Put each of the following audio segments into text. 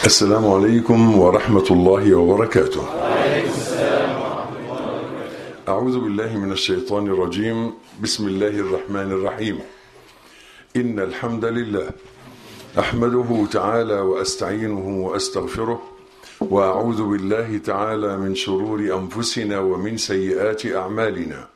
السلام عليكم ورحمة الله وبركاته. أعوذ بالله من الشيطان الرجيم. بسم الله الرحمن الرحيم. إن الحمد لله أحمده تعالى وأستعينه وأستغفره، وأعوذ بالله تعالى من شرور أنفسنا ومن سيئات أعمالنا.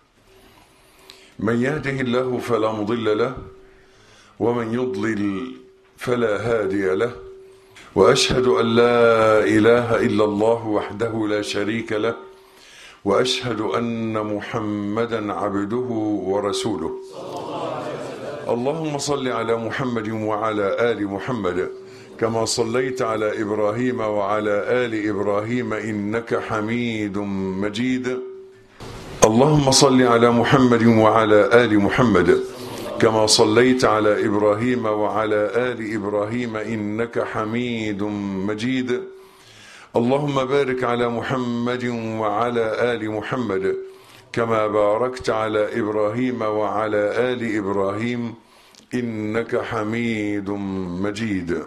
من يهده الله فلا مضل له، ومن يضلل فلا هادي له، وأشهد أن لا إله إلا الله وحده لا شريك له، وأشهد أن محمدا عبده ورسوله. اللهم صل على محمد وعلى آل محمد كما صليت على إبراهيم وعلى آل إبراهيم إنك حميد مجيد. اللهم صل على محمد وعلى آل محمد كما صليت على إبراهيم وعلى آل إبراهيم إنك حميد مجيد. اللهم بارك على محمد وعلى آل محمد كما باركت على إبراهيم وعلى آل إبراهيم إنك حميد مجيد.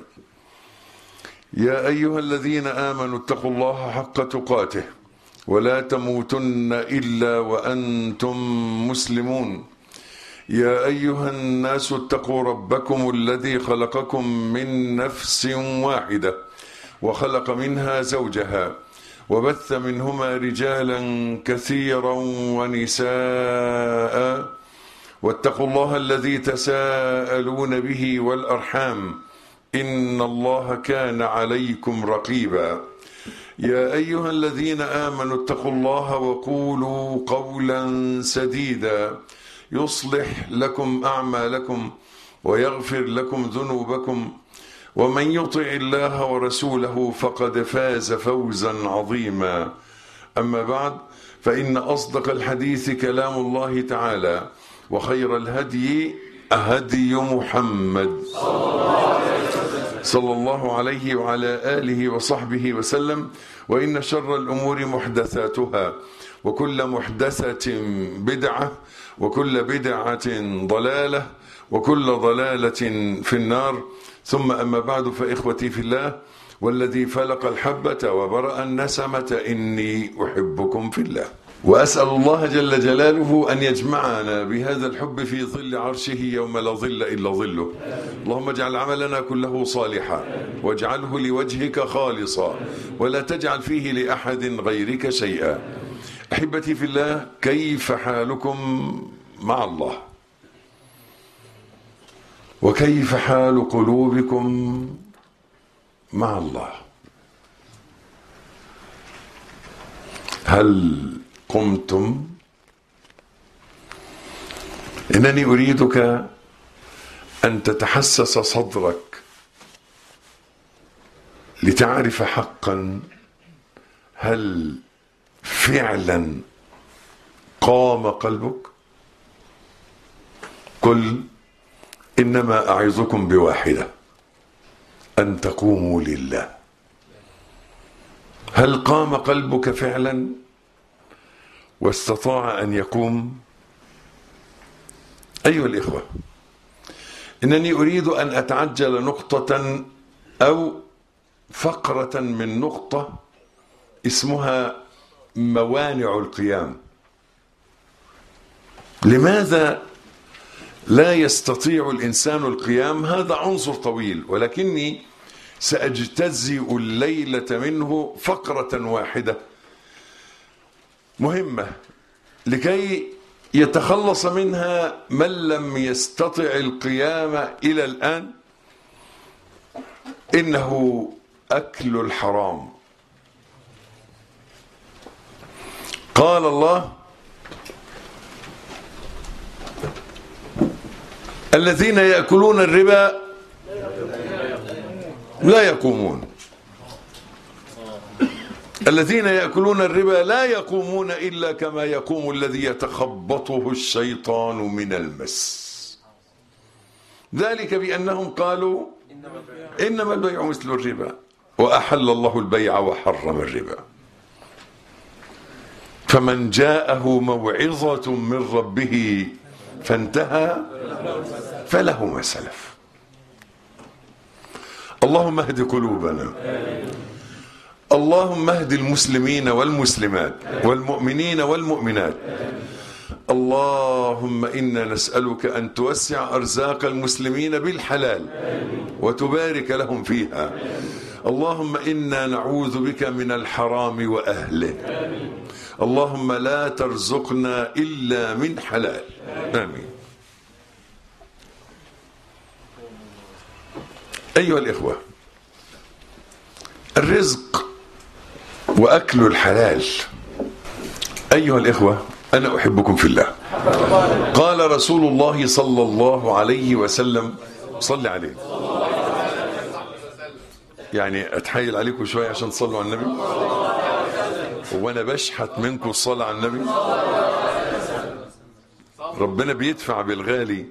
يا أيها الذين آمنوا اتقوا الله حق تقاته ولا تموتن إلا وأنتم مسلمون. يا أيها الناس اتقوا ربكم الذي خلقكم من نفس واحدة وخلق منها زوجها وبث منهما رجالا كثيرا ونساء، واتقوا الله الذي تساءلون به والأرحام إن الله كان عليكم رقيبا. يا أيها الذين آمنوا اتقوا الله وقولوا قولا سديدا يصلح لكم أعمالكم ويغفر لكم ذنوبكم، ومن يطع الله ورسوله فقد فاز فوزا عظيما. أما بعد، فإن أصدق الحديث كلام الله تعالى، وخير الهدي هدي محمد صلى الله عليه وعلى آله وصحبه وسلم. وإن شر الأمور محدثاتها، وكل محدثة بدعة، وكل بدعة ضلالة، وكل ضلالة في النار. ثم أما بعد، فإخوتي في الله، والذي فلق الحبة وبرأ النسمة إني أحبكم في الله، وأسأل الله جل جلاله أن يجمعنا بهذا الحب في ظل عرشه يوم لا ظل إلا ظله. اللهم اجعل عملنا كله صالحا، واجعله لوجهك خالصا، ولا تجعل فيه لأحد غيرك شيئا. أحبتي في الله، كيف حالكم مع الله؟ وكيف حال قلوبكم مع الله؟ هل قمتم؟ إنني أريدك أن تتحسس صدرك لتعرف حقا هل فعلا قام قلبك. قل إنما أعظكم بواحدة، أن تقوموا لله. هل قام قلبك فعلا واستطاع أن يقوم؟ أيها الإخوة، إنني أريد أن أتعجل نقطة أو فقرة من نقطة اسمها موانع القيام. لماذا لا يستطيع الإنسان القيام؟ هذا عنصر طويل، ولكني سأجتزئ الليلة منه فقرة واحدة مهمة لكي يتخلص منها من لم يستطع القيام إلى الآن. إنه أكل الحرام. قال الله: الذين يأكلون الربا لا يقومون. الذين يأكلون الربا لا يقومون إلا كما يقوم الذي يتخبطه الشيطان من المس. ذلك بأنهم قالوا إنما البيع مثل الربا، وأحل الله البيع وحرم الربا. فمن جاءه موعظة من ربه فانتهى فله ما سلف. اللهم اهد قلوبنا. اللهم اهد المسلمين والمسلمات والمؤمنين والمؤمنات. اللهم إنا نسألك أن توسع أرزاق المسلمين بالحلال وتبارك لهم فيها. اللهم إنا نعوذ بك من الحرام وأهله. اللهم لا ترزقنا إلا من حلال. آمين. أيها الإخوة، الرزق وأكل الحلال. أيها الإخوة، أنا أحبكم في الله. قال رسول الله صلى الله عليه وسلم، صلي عليه، يعني أتحايل عليكم شوية عشان تصلوا على النبي، وأنا بشحت منكم الصلاة على النبي. ربنا بيدفع بالغالي.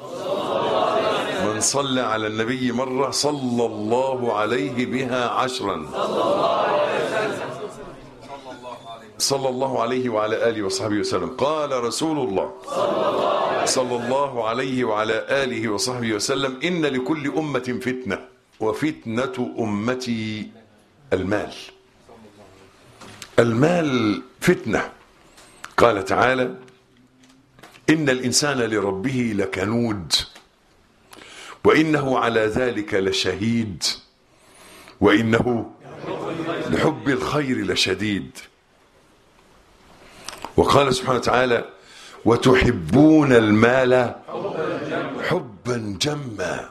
من صلى على النبي مرة صلى الله عليه بها 10. صلى الله عليه وعلى آله وصحبه وسلم. قال رسول الله صلى الله عليه وعلى آله وصحبه وسلم: إن لكل أمة فتنة وفتنة أمتي المال. المال فتنة. قال تعالى: إن الإنسان لربه لكنود وإنه على ذلك لشهيد وإنه لحب الخير لشديد. وقال سبحانه وتعالى: وتحبون المال حبا جما.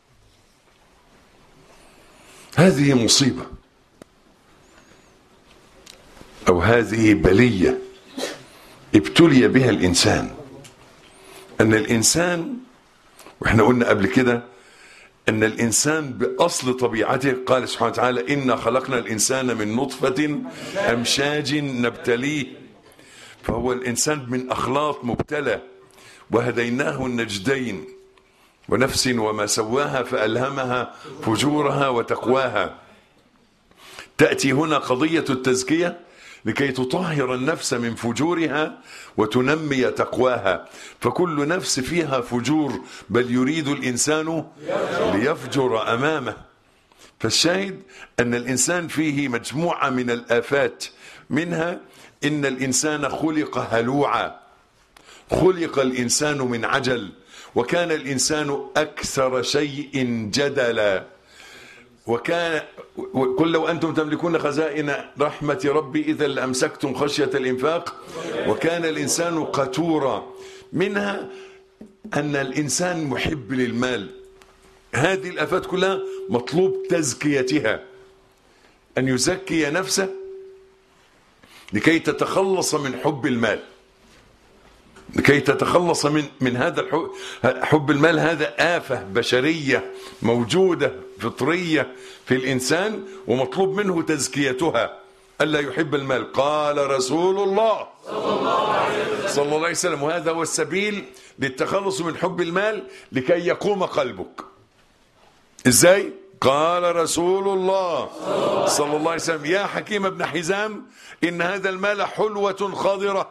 هذه مصيبة، أو هذه بلية ابتلي بها الإنسان. أن الإنسان، وإحنا قلنا قبل كده أن الإنسان بأصل طبيعته، قال سبحانه وتعالى: إنا خلقنا الإنسان من نطفة أمشاج نبتليه. فهو الإنسان من أخلاط مبتلى. وهديناه النجدين، ونفس وما سواها فألهمها فجورها وتقواها. تأتي هنا قضية التزكية لكي تطهر النفس من فجورها وتنمي تقواها. فكل نفس فيها فجور، بل يريد الإنسان ليفجر أمامه. فالشاهد أن الإنسان فيه مجموعة من الآفات. منها إن الإنسان خلق هلوعا، خلق الإنسان من عجل، وكان الإنسان أكثر شيء جدلا. وكان قل لو أنتم تملكون خزائن رحمة ربي إذا لأمسكتم خشية الإنفاق. وكان الإنسان قتورا. منها أن الإنسان محب للمال. هذه الآفات كلها مطلوب تزكيتها، أن يزكي نفسه لكي تتخلص من حب المال، لكي تتخلص من هذا حب المال. هذا آفة بشرية موجودة فطرية في الإنسان، ومطلوب منه تزكيتها، ألا يحب المال. قال رسول الله صلى الله عليه وسلم: وهذا هو السبيل للتخلص من حب المال لكي يقوم قلبك. إزاي؟ قال رسول الله صلى الله عليه وسلم: يا حكيم بن حزام، إن هذا المال حلوة خضرة،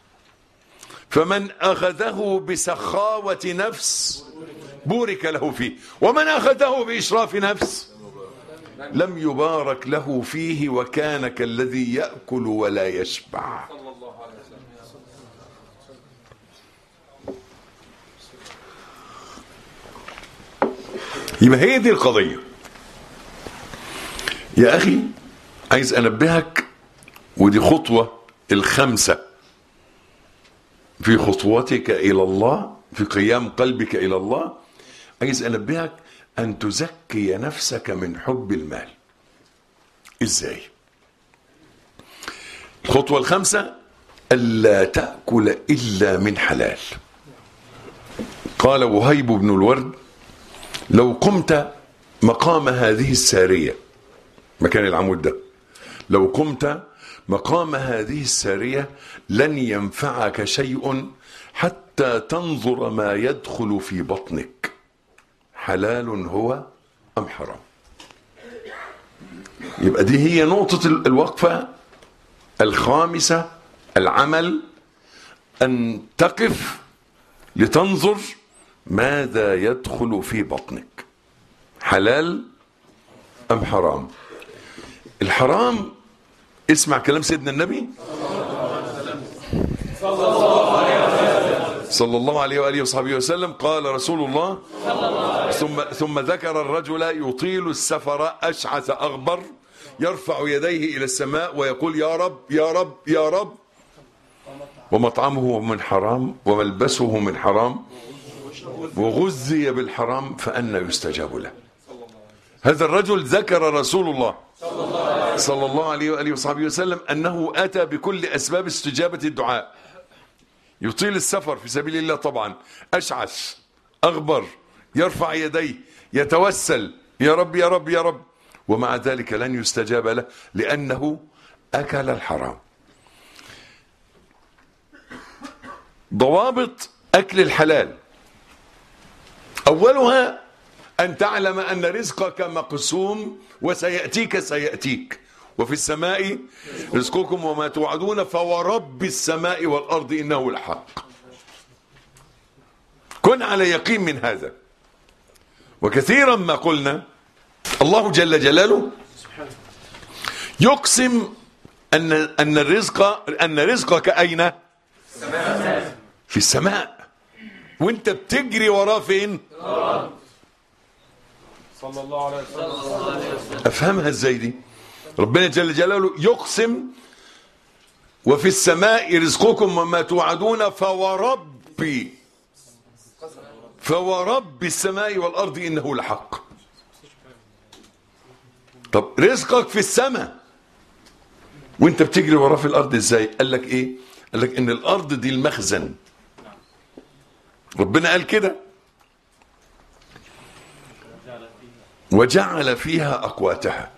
فمن أخذه بسخاوة نفس بورك له فيه، ومن أخذه بإشراف نفس لم يبارك له فيه، وكان كالذي يأكل ولا يشبع. يبقى هي دي القضية. يا أخي، عايز أنبهك، ودي خطوة الخمسة في خطوتك إلى الله، في قيام قلبك إلى الله. عايز أنبهك أن تزكي نفسك من حب المال. إزاي؟ الخطوة الخمسة: ألا تأكل إلا من حلال. قال وهيب بن الورد: لو قمت مقام هذه السارية، مكان العمود ده، لو قمت مقام هذه السارية لن ينفعك شيء حتى تنظر ما يدخل في بطنك، حلال هو أم حرام. يبقى دي هي نقطة الوقفة الخامسة. العمل أن تقف لتنظر ماذا يدخل في بطنك، حلال أم حرام؟ الحرام، اسمع كلام سيدنا النبي صلى الله عليه وآله وصحبه وسلم. قال رسول الله ثم ذكر الرجل يطيل السفر أشعث أغبر يرفع يديه إلى السماء ويقول يا رب يا رب يا رب، ومطعمه من حرام وملبسه من حرام وغذي بالحرام فأنى يستجاب له. هذا الرجل ذكر رسول الله صلى الله عليه وآله وصحبه وسلم أنه أتى بكل أسباب استجابة الدعاء. يطيل السفر في سبيل الله طبعا، أشعث أغبر، يرفع يديه، يتوسل يا رب يا رب يا رب، ومع ذلك لن يستجاب له لأنه أكل الحرام. ضوابط أكل الحلال: أولها أن تعلم أن رزقك مقسوم سيأتيك، وفي السماء رزقكم وما توعدون فورب السماء والأرض إنه لحق. كن على يقين من هذا. وكثيرا ما قلنا الله جل جلاله يقسم أن رزقك أين؟ في السماء. وانت بتجري وراه فين؟ صلى الله عليه وسلم. افهمها ازاي دي؟ ربنا جل جلاله يقسم وفي السماء رزقكم وما توعدون فورب السماء والارض انه لحق. طب رزقك في السماء وانت بتجري وراه في الارض ازاي؟ قال لك ايه؟ قال لك ان الارض دي المخزن. ربنا قال كده وجعل فيها أقواتها.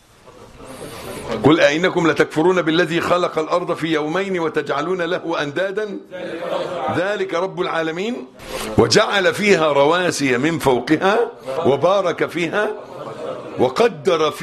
قل أئنكم لتكفرون بالذي خلق الأرض في يومين وتجعلون له أندادا ذلك رب العالمين وجعل فيها رواسي من فوقها وبارك فيها وقدر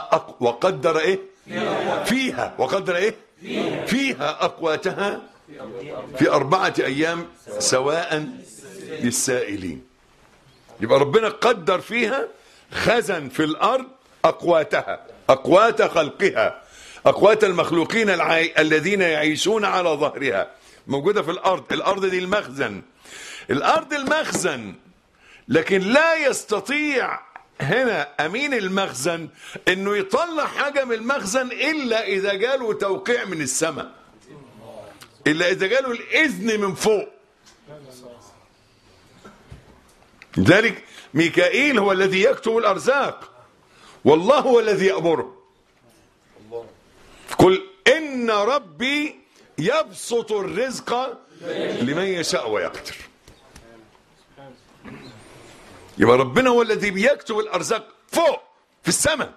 فيها أقواتها في 4 أيام سواء للسائلين. يبقى ربنا قدر فيها، خزن في الأرض أقواتها، أقوات خلقها، أقوات المخلوقين الذين يعيشون على ظهرها موجودة في الأرض. الأرض دي المخزن، الأرض المخزن. لكن لا يستطيع هنا أمين المخزن إنه يطلع حاجة من المخزن إلا إذا جاله توقيع من السماء، إلا إذا جاله الإذن من فوق. لذلك ميكائيل هو الذي يكتب الأرزاق والله هو الذي يأمره. قل إن ربي يبسط الرزق لمن يشاء ويقدر. يبقى ربنا هو الذي بيكتب الأرزاق فوق في السماء،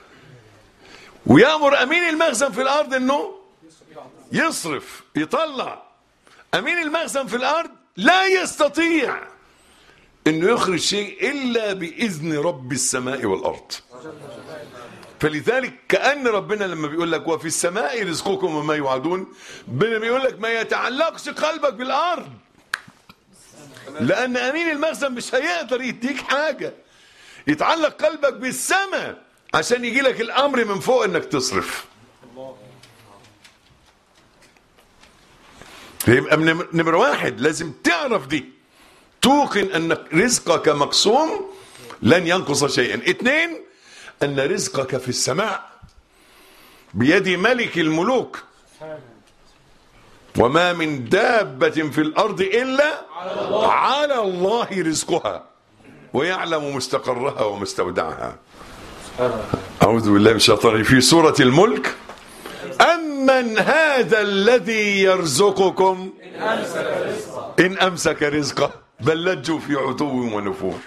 ويأمر أمين المخزن في الأرض إنه يصرف يطلع. أمين المخزن في الأرض لا يستطيع إنه يخرج شيء إلا بإذن رب السماء والأرض. فلذلك كأن ربنا لما بيقول لك وفي السماء رزقكم وما يوعدون، بيقول لك ما يتعلقش قلبك بالأرض، لأن أمين المخزن مش هيقدر يديك حاجة. يتعلق قلبك بالسماء عشان يجي لك الأمر من فوق إنك تصرف. يبقى نمرة 1 لازم تعرف دي، توقن أن رزقك مقسوم لن ينقص شيئا. 2 أن رزقك في السماء بيد ملك الملوك، وما من دابة في الأرض إلا على الله رزقها ويعلم مستقرها ومستودعها. أعوذ بالله من الشيطان الرجيم. في سورة الملك: أمن هذا الذي يرزقكم إن أمسك رزقه بل لجوا في عتو ونفور.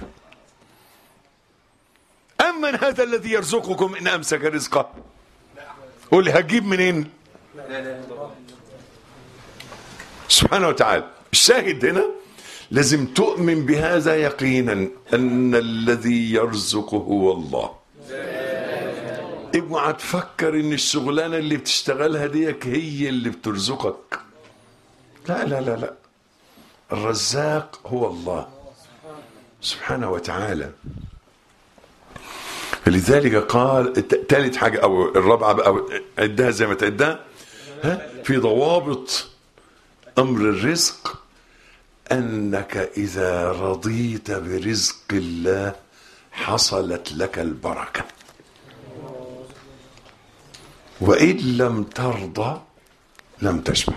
أمن هذا الذي يرزقكم إن أمسك رزقه. قول هجيب منين؟ سبحانه وتعالى. الشاهد هنا لازم تؤمن بهذا يقينا أن الذي يرزق هو الله. اوعى تفكر ان الشغلانه اللي بتشتغلها ديك هي اللي بترزقك. لا لا لا لا، الرزاق هو الله سبحانه وتعالى. فلذلك قال ثالث حاجة أو الرابعة بقى عدها زي ما تعدها، في ضوابط أمر الرزق أنك إذا رضيت برزق الله حصلت لك البركة، وإن لم ترضى لم تشبع.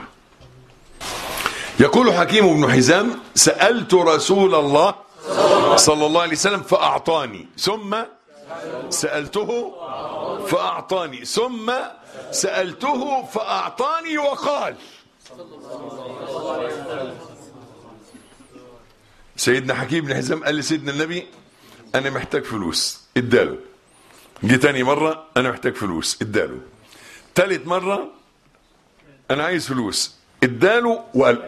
يقول حكيم بن حزام: سألت رسول الله صلى الله عليه وسلم فأعطاني، ثم سألته فأعطاني، ثم سألته فأعطاني، وقال. سيدنا حكيم بن حزام قال لسيدنا النبي: أنا محتاج فلوس، اداله. جه تاني مرة: أنا محتاج فلوس، اداله. تالت مرة: أنا عايز فلوس، اداله. وقال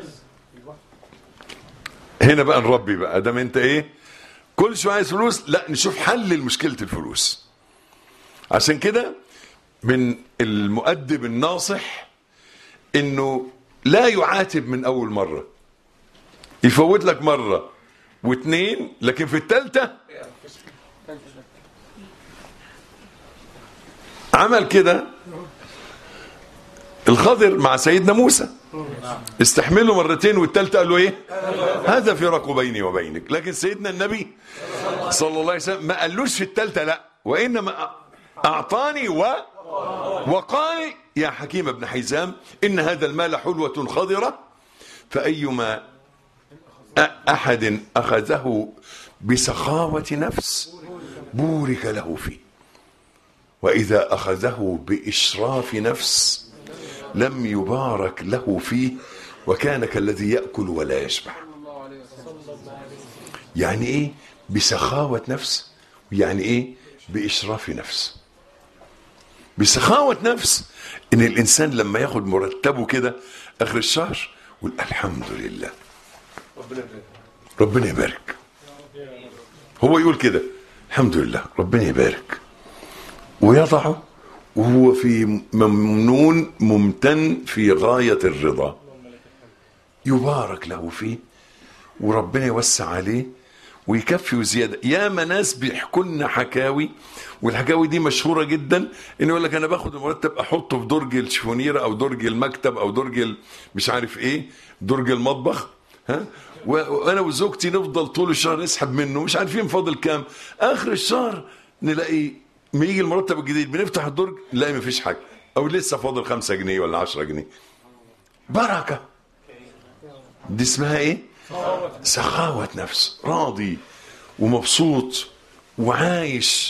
هنا بقى نربي بقى، دام انت ايه كل شويه عايز فلوس، لا نشوف حل لمشكله الفلوس. عشان كده من المؤدب الناصح انه لا يعاتب من اول مره، يفوت لك مره واثنين، لكن في الثالثه عمل كده الخضر مع سيدنا موسى، استحمله مرتين والثالثه قال له ايه؟ هذا فراق بيني وبينك. لكن سيدنا النبي صلى الله عليه وسلم ما قالوش في الثالثه لا، وانما اعطاني وقال: يا حكيم بن حزام ان هذا المال حلوة خضرة، فايما احد اخذه بسخاوة نفس بورك له فيه، واذا اخذه باشراف نفس لم يبارك له فيه، وكان كالذي يأكل ولا يشبع. يعني ايه بسخاوة نفس؟ يعني ايه بإشراف نفس؟ بسخاوة نفس ان الانسان لما ياخد مرتبه كده اخر الشهر يقول الحمد لله، ربنا يبارك. هو يقول كده الحمد لله ربنا يبارك، ويضعه وهو في ممنون ممتن في غاية الرضا، يبارك له فيه وربنا يوسع عليه ويكفي وزيادة. يا ناس بيحكوا لنا حكاوي، والحكاوي دي مشهورة جدا، انه يقول لك انا باخد المرتب احطه في درج الشفونيرة او درج المكتب او درج مش عارف ايه، درج المطبخ، وانا وزوجتي نفضل طول الشهر نسحب منه مش عارفين فاضل كام، اخر الشهر نلاقي ما يجي المرتب الجديد بنفتح الدرج نلاقي ما فيش حاجة، او لسه فاضل 5 جنيه ولا 10 جنيه. بركة. دي اسمها ايه؟ سخاوة نفس، راضي ومبسوط وعايش.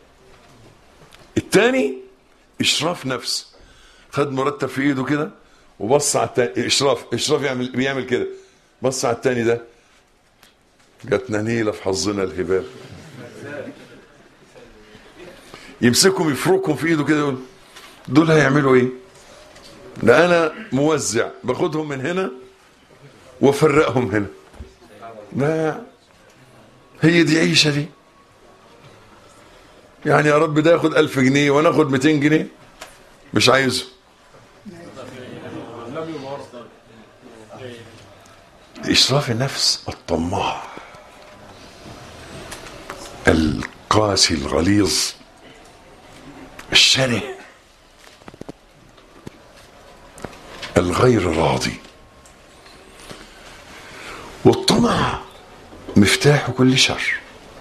التاني اشراف نفس، خد مرتب في ايده كده وبص على التاني، اشراف بيعمل كده، بص على التاني ده، جاتنا نيلة في حظنا الهباب، يمسكهم يفركهم في ايده كده يقول دول هيعملوا ايه؟ ده انا موزع باخدهم من هنا وافرقهم هنا. لا، هي دي عيشة دي؟ يعني يا رب ده ياخد 1000 جنيه وانا اخد 200 جنيه مش عايزه. إشراف النفس، الطماع القاسي الغليظ الشره الغير راضي. والطمع مفتاح كل شر،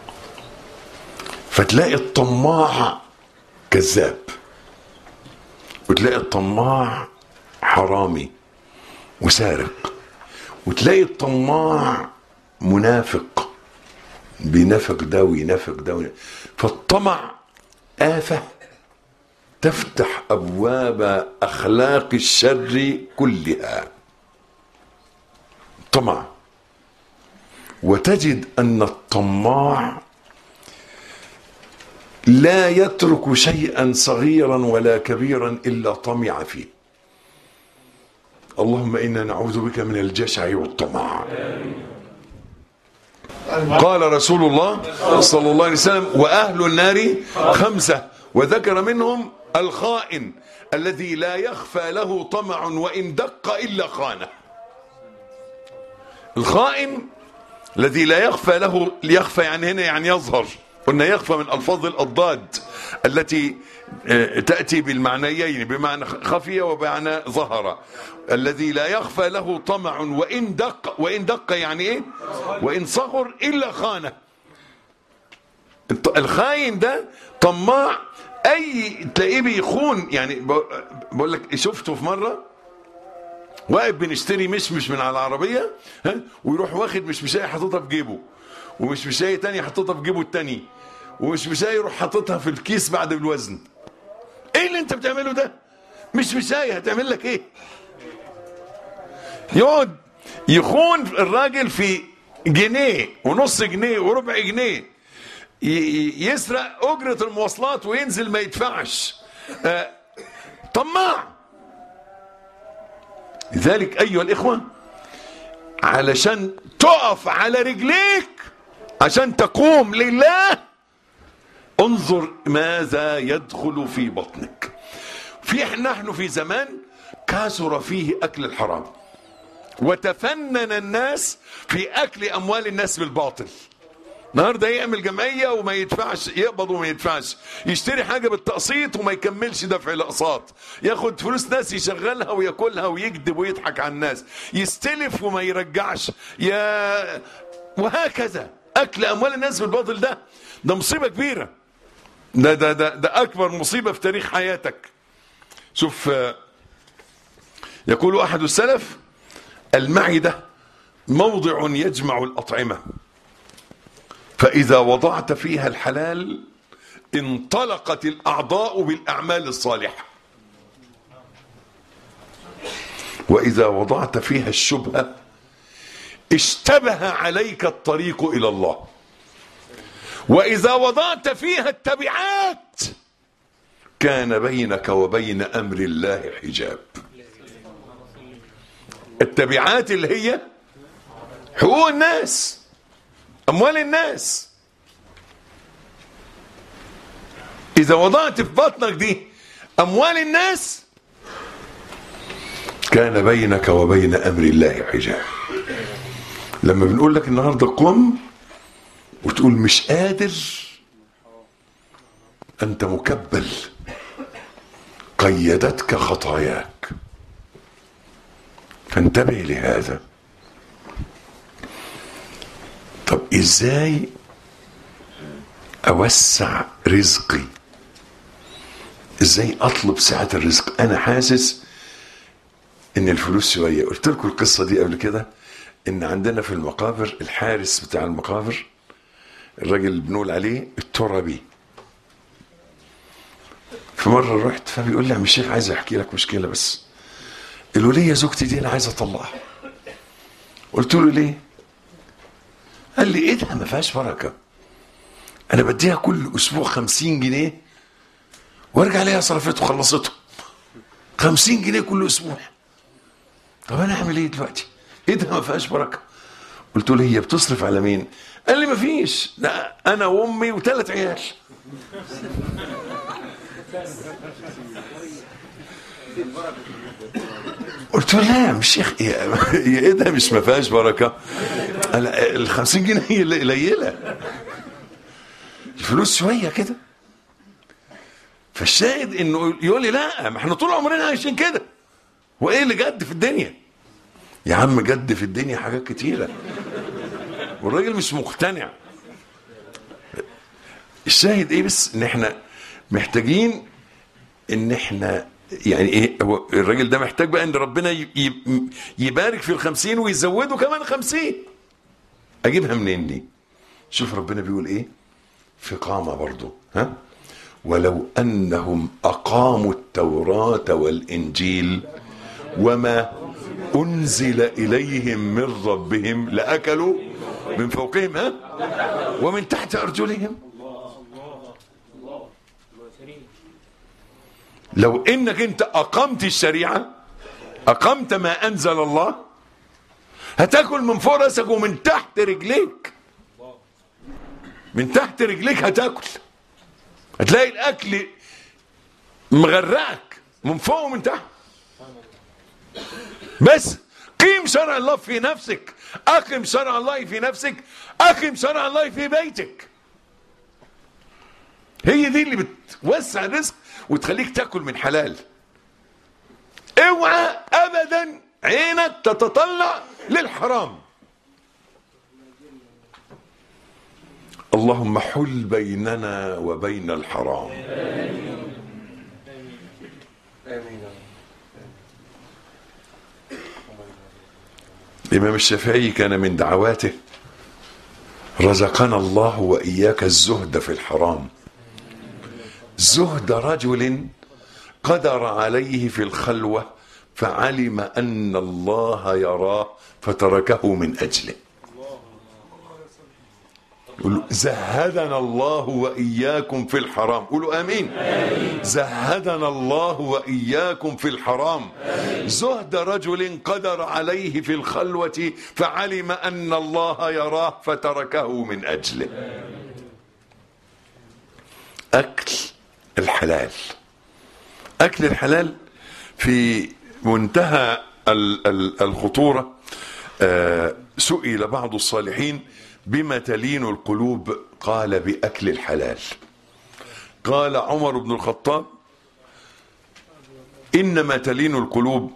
فتلاقي الطماع كذاب، وتلاقي الطماع حرامي وسارق، وتلاقي الطماع منافق بينافق ده وينافق ده. فالطمع آفة تفتح أبواب أخلاق الشر كلها. طمع. وتجد أن الطماع لا يترك شيئا صغيرا ولا كبيرا إلا طمع فيه. اللهم إنا نعوذ بك من الجشع والطمع. قال رسول الله صلى الله عليه وسلم وأهل النار 5، وذكر منهم الخائن الذي لا يخفى له طمع وإن دق إلا خانه. الخائن الذي لا يخفى له، يخفى يعني هنا يعني يظهر، قلنا يخفى من ألفاظ الأضداد التي تأتي بالمعنيين، بمعنى خفي وبمعنى ظهر. الذي لا يخفى له طمع وإن دق يعني إيه؟ وإن صغر إلا خانه. الخاين ده طماع، أي تلاقيه بيخون. يعني بقول لك شفته في مرة واقف بنشتري مشمش من على العربية، ويروح واخد مشمشاية حاططها في جيبه، ومشمشاية تانية حاططها في جيبه التاني، ومشمشاية يروح حاططها في الكيس بعد بالوزن. ايه اللي انت بتعمله ده؟ مشمشاية هتعمل لك ايه؟ يقعد يخون الراجل في جنيه ونص جنيه وربع جنيه، يسرق أجرة المواصلات وينزل ما يدفعش. طماع. لذلك أيها الإخوة، علشان تقف على رجليك، عشان تقوم لله، انظر ماذا يدخل في بطنك. نحن في زمان كثر فيه أكل الحرام، وتفنن الناس في أكل أموال الناس بالباطل. النهارده يعمل جمعية وما يدفعش، يقبض وما يدفعش، يشتري حاجة بالتقسيط وما يكملش دفع الأقساط، ياخد فلوس ناس يشغلها وياكلها ويكذب ويضحك على الناس، يستلف وما يرجعش، وهكذا. أكل أموال الناس بالباطل ده مصيبة كبيرة. ده أكبر مصيبة في تاريخ حياتك. شوف، يقول أحد السلف: المعدة موضع يجمع الأطعمة، فإذا وضعت فيها الحلال انطلقت الأعضاء بالأعمال الصالحة، وإذا وضعت فيها الشبهة اشتبه عليك الطريق إلى الله، وإذا وضعت فيها التبعات كان بينك وبين أمر الله حجاب. التبعات اللي هي حقوق الناس، أموال الناس. إذا وضعت في بطنك دي أموال الناس كان بينك وبين أمر الله حجاب. لما بنقول لك النهارده قم وتقول مش قادر، أنت مكبل، قيدتك خطاياك، فانتبه لهذا. طب ازاي اوسع رزقي؟ ازاي اطلب سعة الرزق؟ انا حاسس ان الفلوس شوية. قلت لكم القصة دي قبل كده، ان عندنا في المقابر الحارس بتاع المقابر، الراجل اللي بنقول عليه الترابي، في مرة رحت فبيقول لي يا عم الشيخ عايز احكي لك مشكلة، بس الولية زوجتي دي انا عايز اطلعها. قلت له ليه؟ قال لي ايه ده ما فيهاش بركة، انا بديها كل اسبوع 50 جنيه وارجع ليها صرفته خلصته. 50 جنيه كل اسبوع. طب انا اعمل ايه دلوقتي؟ ايه ده ما فيهاش بركة؟ قلت له هي بتصرف على مين؟ قال لي ما فيش، لا انا وامي و3 عيال. قلت له لا يا الشيخ، ايه ده مش ما فيهاش بركه؟ ال 50 جنيه هي اللي قليله، الفلوس شويه كده. فالشاهد انه يقول لي لا، ما احنا طول عمرنا عايشين كده، وايه اللي جد في الدنيا؟ يا عم جد في الدنيا حاجات كتيره، والراجل مش مقتنع. الشاهد ايه بس؟ ان احنا محتاجين ان احنا يعني ايه، هو الراجل ده محتاج بقى ان ربنا يبارك في 50 ويزوده كمان 50. اجيبها منين دي؟ شوف ربنا بيقول ايه في قامة برضو، ها؟ ولو انهم اقاموا التوراة والانجيل وما انزل اليهم من ربهم لاكلوا من فوقهم، ها؟ ومن تحت ارجلهم. لو انك انت اقمت الشريعة، اقمت ما انزل الله، هتاكل من فوق راسك ومن تحت رجليك. من تحت رجليك هتاكل، هتلاقي الاكل مغرقك من فوق ومن تحت. بس قيم شرع الله في نفسك، اقم شرع الله في نفسك، اقم شرع الله في بيتك. هي دي اللي بتوسع الرزق وتخليك تاكل من حلال. اوعى ابدا عينك تتطلع للحرام. اللهم حل بيننا وبين الحرام. الإمام الشافعي كان من دعواته: رزقنا الله وإياك الزهد في الحرام. زهد رجل قدر عليه في الخلوة فعلم أن الله يراه فتركه من أجله. زهدنا الله وإياكم في الحرام. قولوا آمين. زهدنا الله وإياكم في الحرام. زهد رجل قدر عليه في الخلوة فعلم أن الله يراه فتركه من أجله. أكل الحلال. أكل الحلال في منتهى الخطورة. سئل بعض الصالحين: بما تلين القلوب؟ قال: بأكل الحلال. قال عمر بن الخطاب: إنما تلين القلوب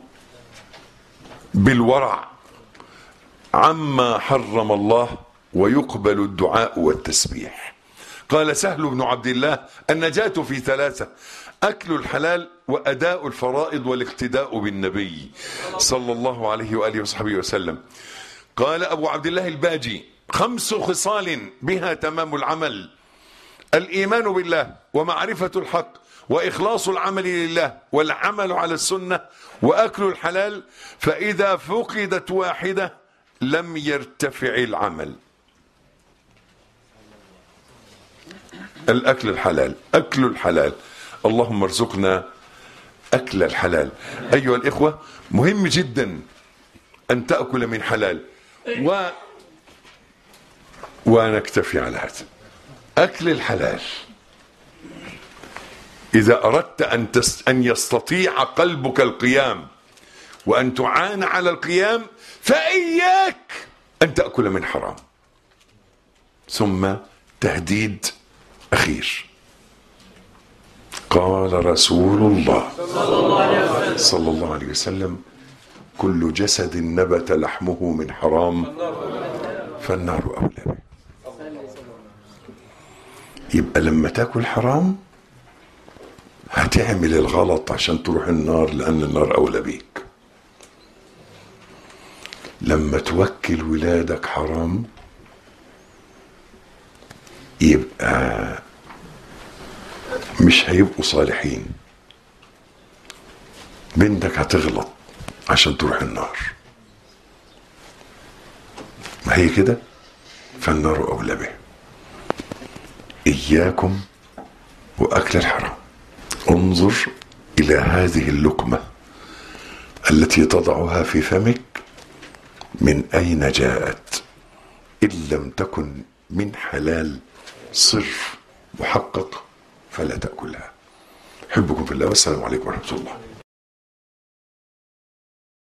بالورع عما حرم الله ويقبل الدعاء والتسبيح. قال سهل بن عبد الله: النجاة في ثلاثة: أكل الحلال وأداء الفرائض والاقتداء بالنبي صلى الله عليه وآله وصحبه وسلم. قال أبو عبد الله الباجي: 5 خصال بها تمام العمل: الإيمان بالله ومعرفة الحق وإخلاص العمل لله والعمل على السنة وأكل الحلال، فإذا فقدت واحدة لم يرتفع العمل. الأكل الحلال. أكل الحلال. اللهم ارزقنا أكل الحلال. أيها الإخوة، مهم جدا أن تأكل من حلال ونكتفي على هذا. أكل الحلال إذا أردت أن يستطيع قلبك القيام وأن تعان على القيام فإياك أن تأكل من حرام. ثم تهديد أخير. قال رسول الله صلى الله عليه وسلم: كل جسد نبت لحمه من حرام فالنار أولى به. يبقى لما تاكل حرام هتعمل الغلط عشان تروح النار، لأن النار أولى بيك. لما توكل ولادك حرام يبقى مش هيبقوا صالحين. بنتك هتغلط عشان تروح النار. ما هي كده، فالنار أولى به. إياكم وأكل الحرام. انظر إلى هذه اللقمة التي تضعها في فمك، من أين جاءت؟ إن لم تكن من حلال صرف محقق فلا تأكلها. أحبكم في الله، والسلام عليكم ورحمة الله.